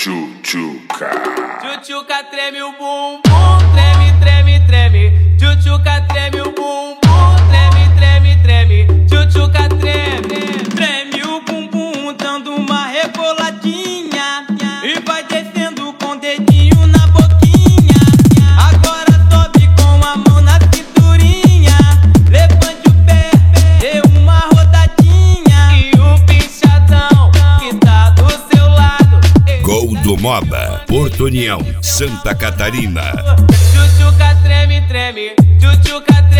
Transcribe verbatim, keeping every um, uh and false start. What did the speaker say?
Tchutchuca. Tchutchuca treme o bumbum, treme, treme, treme. Tchutchuca treme o bumbum, treme, treme, treme. Tchutchuca treme, treme o bumbum, dando uma reboladinha e vai descendo com o dedinho na boquinha. Agora sobe com a mão na cinturinha, levante o pé, dê uma rodadinha e o pinchadão que tá do seu lado. Gol do Moba, Porto União, Santa Catarina. Tchutchuca treme, treme, tchutchuca treme.